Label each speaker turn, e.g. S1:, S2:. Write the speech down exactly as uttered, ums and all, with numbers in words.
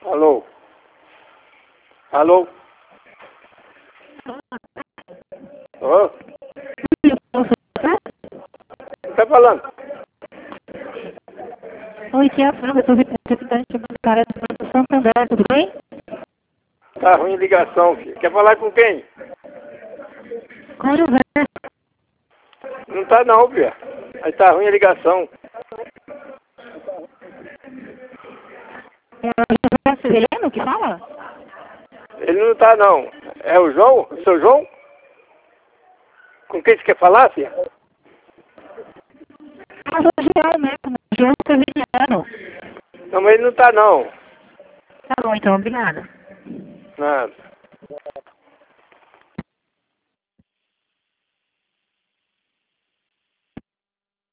S1: Alô? Alô? Ô? Tá falando?
S2: Oi, aqui é a Sandra, sou representante bancária do Banco Santander, tudo bem?
S1: Tá ruim a ligação, filho. Quer falar com quem?
S2: Com o José.
S1: Não tá não, filho. Aí tá ruim a ligação.
S2: É o José Severino que fala?
S1: Ele não tá não. É o João? O seu João? Com quem você quer falar, filha?
S2: Ah, o João mesmo, João Severiano.
S1: Não, mas ele não tá não.
S2: Tá bom, então, obrigada.
S1: Nada.